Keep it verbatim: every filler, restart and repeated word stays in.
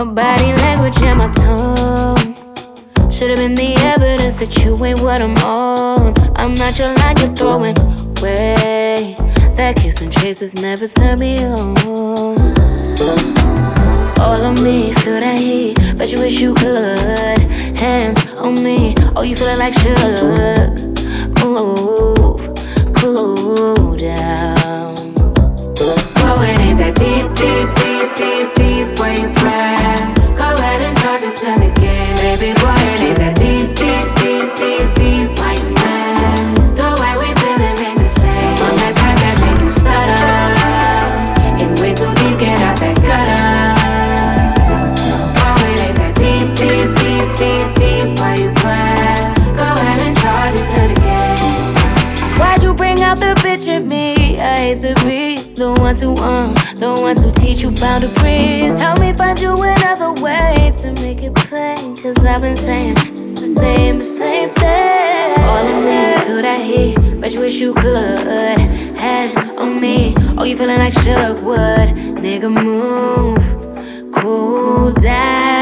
My body language and my tone should've been the evidence that you ain't what I'm on. I'm not your line you're throwing away. That kiss and chases never turn me on. All on me, feel that heat, bet you wish you could. Hands on me, oh you feeling like shook. Move, cool down. Oh it ain't that deep, deep, deep, deep, deep when you press. Go ahead and charge it to the game. Baby boy, it ain't that deep, deep, deep, deep, deep when you mad. The way we feeling ain't the same. I'm that type that make you stutter. And way too deep, get out that gutter. Oh it ain't that deep, deep, deep, deep, deep when you press. Go ahead and charge it to the game. Why'd you bring out the bitch in me? I hate to be the one to, um, the one to teach you boundaries. Help me find you another way to make it plain. Cause I've been saying, just the same, the same thing. All of me, feel that heat, bet you wish you could. Hands on me, oh you feeling like Suge would. Nigga move, cool down.